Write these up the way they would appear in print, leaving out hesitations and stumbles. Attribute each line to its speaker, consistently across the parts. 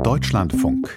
Speaker 1: Deutschlandfunk.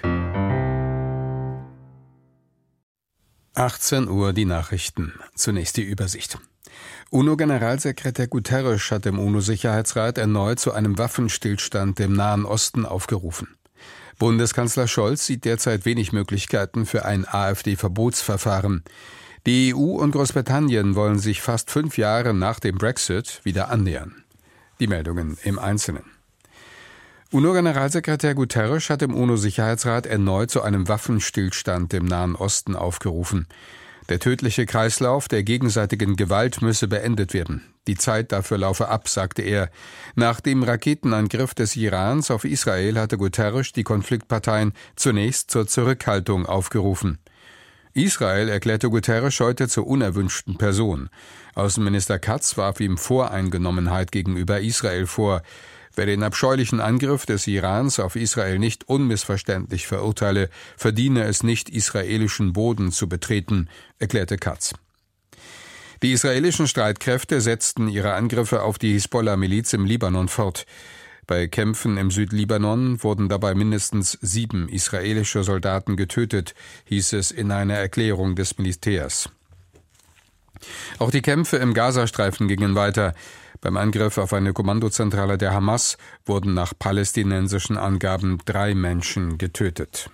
Speaker 2: 18 Uhr die Nachrichten. Zunächst die Übersicht. UNO-Generalsekretär Guterres hat im UNO-Sicherheitsrat erneut zu einem Waffenstillstand im Nahen Osten aufgerufen. Bundeskanzler Scholz sieht derzeit wenig Möglichkeiten für ein AfD-Verbotsverfahren. Die EU und Großbritannien wollen sich fast 5 Jahre nach dem Brexit wieder annähern. Die Meldungen im Einzelnen. UNO-Generalsekretär Guterres hat im UNO-Sicherheitsrat erneut zu einem Waffenstillstand im Nahen Osten aufgerufen. Der tödliche Kreislauf der gegenseitigen Gewalt müsse beendet werden. Die Zeit dafür laufe ab, sagte er. Nach dem Raketenangriff des Irans auf Israel hatte Guterres die Konfliktparteien zunächst zur Zurückhaltung aufgerufen. Israel erklärte Guterres heute zur unerwünschten Person. Außenminister Katz warf ihm Voreingenommenheit gegenüber Israel vor. Wer den abscheulichen Angriff des Irans auf Israel nicht unmissverständlich verurteile, verdiene es nicht, israelischen Boden zu betreten, erklärte Katz. Die israelischen Streitkräfte setzten ihre Angriffe auf die Hisbollah-Miliz im Libanon fort. Bei Kämpfen im Südlibanon wurden dabei mindestens 7 israelische Soldaten getötet, hieß es in einer Erklärung des Militärs. Auch die Kämpfe im Gazastreifen gingen weiter. Beim Angriff auf eine Kommandozentrale der Hamas wurden nach palästinensischen Angaben 3 Menschen getötet.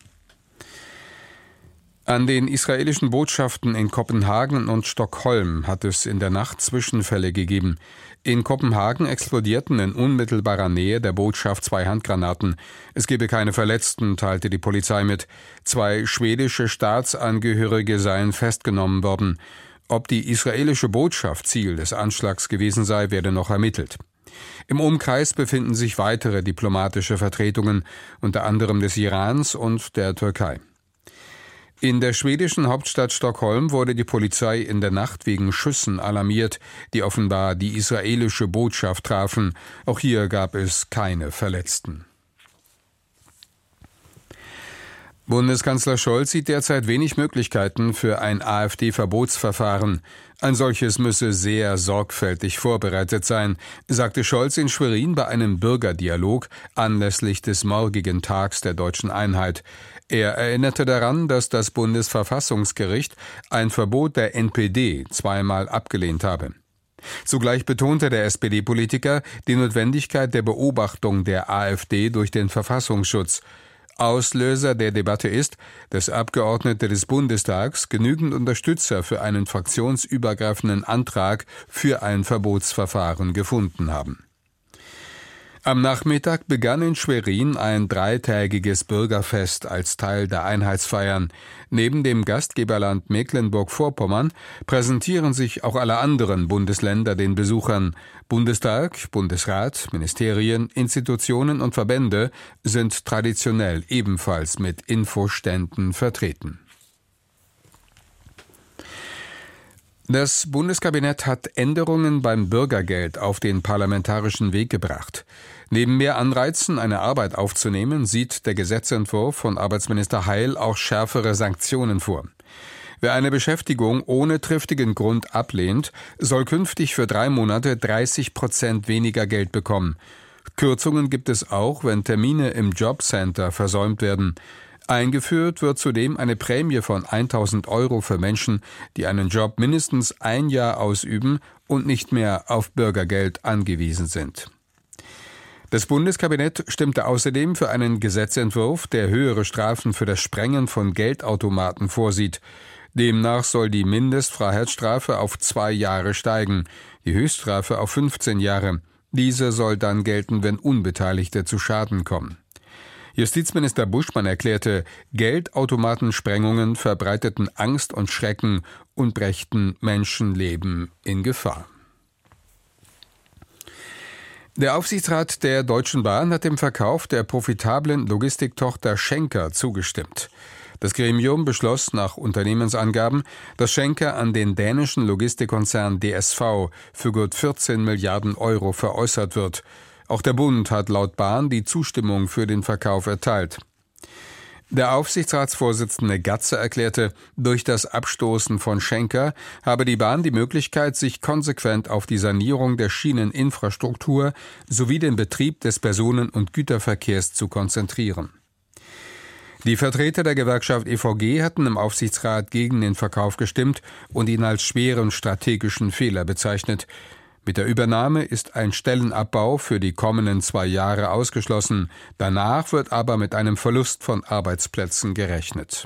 Speaker 2: An den israelischen Botschaften in Kopenhagen und Stockholm hat es in der Nacht Zwischenfälle gegeben. In Kopenhagen explodierten in unmittelbarer Nähe der Botschaft 2 Handgranaten. Es gebe keine Verletzten, teilte die Polizei mit. 2 schwedische Staatsangehörige seien festgenommen worden. Ob die israelische Botschaft Ziel des Anschlags gewesen sei, werde noch ermittelt. Im Umkreis befinden sich weitere diplomatische Vertretungen, unter anderem des Irans und der Türkei. In der schwedischen Hauptstadt Stockholm wurde die Polizei in der Nacht wegen Schüssen alarmiert, die offenbar die israelische Botschaft trafen. Auch hier gab es keine Verletzten. Bundeskanzler Scholz sieht derzeit wenig Möglichkeiten für ein AfD-Verbotsverfahren. Ein solches müsse sehr sorgfältig vorbereitet sein, sagte Scholz in Schwerin bei einem Bürgerdialog anlässlich des morgigen Tags der Deutschen Einheit. Er erinnerte daran, dass das Bundesverfassungsgericht ein Verbot der NPD 2-mal abgelehnt habe. Zugleich betonte der SPD-Politiker die Notwendigkeit der Beobachtung der AfD durch den Verfassungsschutz. Auslöser der Debatte ist, dass Abgeordnete des Bundestags genügend Unterstützer für einen fraktionsübergreifenden Antrag für ein Verbotsverfahren gefunden haben. Am Nachmittag begann in Schwerin ein 3-tägiges Bürgerfest als Teil der Einheitsfeiern. Neben dem Gastgeberland Mecklenburg-Vorpommern präsentieren sich auch alle anderen Bundesländer den Besuchern. Bundestag, Bundesrat, Ministerien, Institutionen und Verbände sind traditionell ebenfalls mit Infoständen vertreten. Das Bundeskabinett hat Änderungen beim Bürgergeld auf den parlamentarischen Weg gebracht. Neben mehr Anreizen, eine Arbeit aufzunehmen, sieht der Gesetzentwurf von Arbeitsminister Heil auch schärfere Sanktionen vor. Wer eine Beschäftigung ohne triftigen Grund ablehnt, soll künftig für 3 Monate 30% weniger Geld bekommen. Kürzungen gibt es auch, wenn Termine im Jobcenter versäumt werden. Eingeführt wird zudem eine Prämie von 1.000 € für Menschen, die einen Job mindestens 1 Jahr ausüben und nicht mehr auf Bürgergeld angewiesen sind. Das Bundeskabinett stimmte außerdem für einen Gesetzentwurf, der höhere Strafen für das Sprengen von Geldautomaten vorsieht. Demnach soll die Mindestfreiheitsstrafe auf 2 Jahre steigen, die Höchststrafe auf 15 Jahre. Diese soll dann gelten, wenn Unbeteiligte zu Schaden kommen. Justizminister Buschmann erklärte, Geldautomatensprengungen verbreiteten Angst und Schrecken und brächten Menschenleben in Gefahr. Der Aufsichtsrat der Deutschen Bahn hat dem Verkauf der profitablen Logistiktochter Schenker zugestimmt. Das Gremium beschloss nach Unternehmensangaben, dass Schenker an den dänischen Logistikkonzern DSV für gut 14 Milliarden € veräußert wird. Auch der Bund hat laut Bahn die Zustimmung für den Verkauf erteilt. Der Aufsichtsratsvorsitzende Gatze erklärte, durch das Abstoßen von Schenker habe die Bahn die Möglichkeit, sich konsequent auf die Sanierung der Schieneninfrastruktur sowie den Betrieb des Personen- und Güterverkehrs zu konzentrieren. Die Vertreter der Gewerkschaft EVG hatten im Aufsichtsrat gegen den Verkauf gestimmt und ihn als schweren strategischen Fehler bezeichnet. Mit der Übernahme ist ein Stellenabbau für die kommenden 2 Jahre ausgeschlossen. Danach wird aber mit einem Verlust von Arbeitsplätzen gerechnet.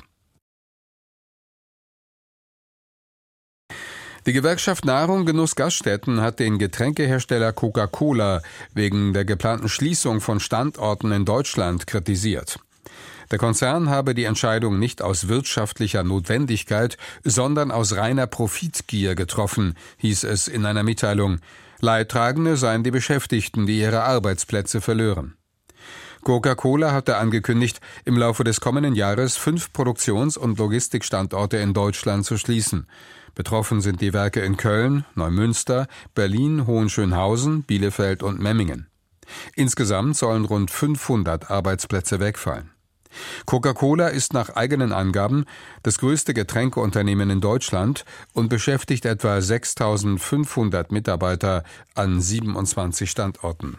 Speaker 2: Die Gewerkschaft Nahrung, Genuss, Gaststätten hat den Getränkehersteller Coca-Cola wegen der geplanten Schließung von Standorten in Deutschland kritisiert. Der Konzern habe die Entscheidung nicht aus wirtschaftlicher Notwendigkeit, sondern aus reiner Profitgier getroffen, hieß es in einer Mitteilung. Leidtragende seien die Beschäftigten, die ihre Arbeitsplätze verlören. Coca-Cola hatte angekündigt, im Laufe des kommenden Jahres 5 Produktions- und Logistikstandorte in Deutschland zu schließen. Betroffen sind die Werke in Köln, Neumünster, Berlin, Hohenschönhausen, Bielefeld und Memmingen. Insgesamt sollen rund 500 Arbeitsplätze wegfallen. Coca-Cola ist nach eigenen Angaben das größte Getränkeunternehmen in Deutschland und beschäftigt etwa 6.500 Mitarbeiter an 27 Standorten.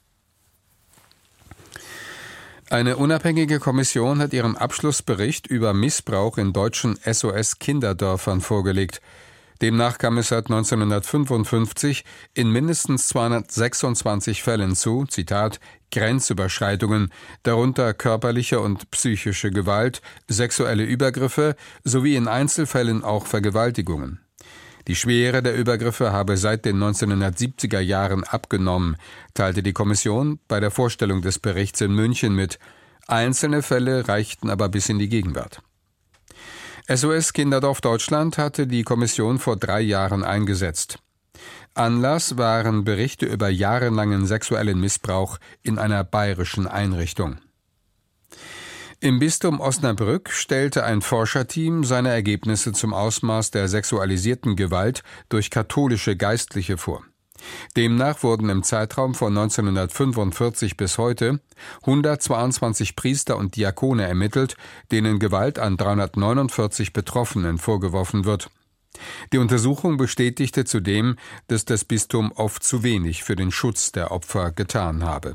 Speaker 2: Eine unabhängige Kommission hat ihren Abschlussbericht über Missbrauch in deutschen SOS-Kinderdörfern vorgelegt. Demnach kam es seit 1955 in mindestens 226 Fällen zu, Zitat, Grenzüberschreitungen, darunter körperliche und psychische Gewalt, sexuelle Übergriffe sowie in Einzelfällen auch Vergewaltigungen. Die Schwere der Übergriffe habe seit den 1970er Jahren abgenommen, teilte die Kommission bei der Vorstellung des Berichts in München mit. Einzelne Fälle reichten aber bis in die Gegenwart. SOS Kinderdorf Deutschland hatte die Kommission vor 3 Jahren eingesetzt. Anlass waren Berichte über jahrelangen sexuellen Missbrauch in einer bayerischen Einrichtung. Im Bistum Osnabrück stellte ein Forscherteam seine Ergebnisse zum Ausmaß der sexualisierten Gewalt durch katholische Geistliche vor. Demnach wurden im Zeitraum von 1945 bis heute 122 Priester und Diakone ermittelt, denen Gewalt an 349 Betroffenen vorgeworfen wird. Die Untersuchung bestätigte zudem, dass das Bistum oft zu wenig für den Schutz der Opfer getan habe.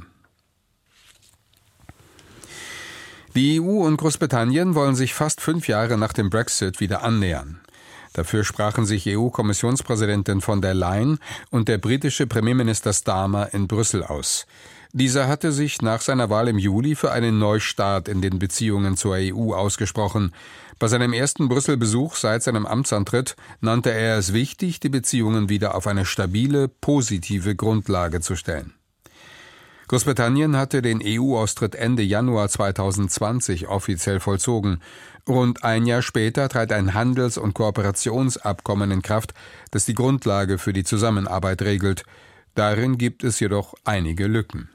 Speaker 2: Die EU und Großbritannien wollen sich fast 5 Jahre nach dem Brexit wieder annähern. Dafür sprachen sich EU-Kommissionspräsidentin von der Leyen und der britische Premierminister Starmer in Brüssel aus. Dieser hatte sich nach seiner Wahl im Juli für einen Neustart in den Beziehungen zur EU ausgesprochen. Bei seinem ersten Brüssel-Besuch seit seinem Amtsantritt nannte er es wichtig, die Beziehungen wieder auf eine stabile, positive Grundlage zu stellen. Großbritannien hatte den EU-Austritt Ende Januar 2020 offiziell vollzogen. Rund ein Jahr später trat ein Handels- und Kooperationsabkommen in Kraft, das die Grundlage für die Zusammenarbeit regelt. Darin gibt es jedoch einige Lücken.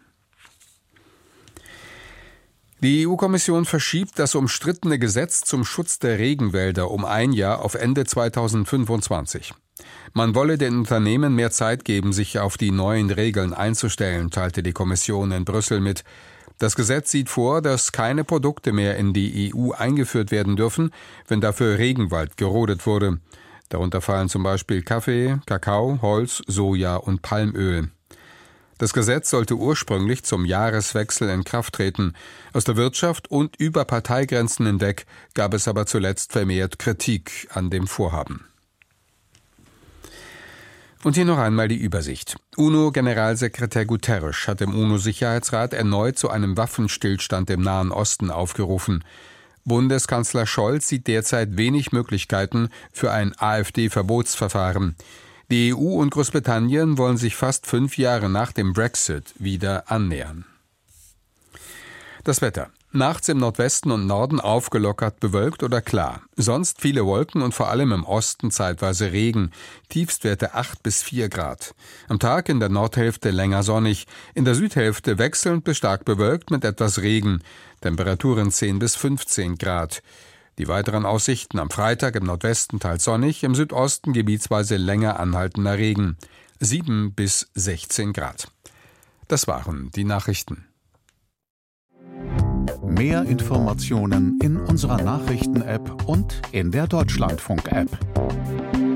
Speaker 2: Die EU-Kommission verschiebt das umstrittene Gesetz zum Schutz der Regenwälder um 1 Jahr auf Ende 2025. Man wolle den Unternehmen mehr Zeit geben, sich auf die neuen Regeln einzustellen, teilte die Kommission in Brüssel mit. Das Gesetz sieht vor, dass keine Produkte mehr in die EU eingeführt werden dürfen, wenn dafür Regenwald gerodet wurde. Darunter fallen zum Beispiel Kaffee, Kakao, Holz, Soja und Palmöl. Das Gesetz sollte ursprünglich zum Jahreswechsel in Kraft treten. Aus der Wirtschaft und über Parteigrenzen hinweg gab es aber zuletzt vermehrt Kritik an dem Vorhaben. Und hier noch einmal die Übersicht. UNO-Generalsekretär Guterres hat im UNO-Sicherheitsrat erneut zu einem Waffenstillstand im Nahen Osten aufgerufen. Bundeskanzler Scholz sieht derzeit wenig Möglichkeiten für ein AfD-Verbotsverfahren. Die EU und Großbritannien wollen sich fast 5 Jahre nach dem Brexit wieder annähern. Das Wetter. Nachts im Nordwesten und Norden aufgelockert bewölkt oder klar. Sonst viele Wolken und vor allem im Osten zeitweise Regen. Tiefstwerte 8 bis 4 Grad. Am Tag in der Nordhälfte länger sonnig. In der Südhälfte wechselnd bis stark bewölkt mit etwas Regen. Temperaturen 10 bis 15 Grad. Die weiteren Aussichten am Freitag im Nordwesten teils sonnig, im Südosten gebietsweise länger anhaltender Regen. 7 bis 16 Grad. Das waren die Nachrichten.
Speaker 1: Mehr Informationen in unserer Nachrichten-App und in der Deutschlandfunk-App.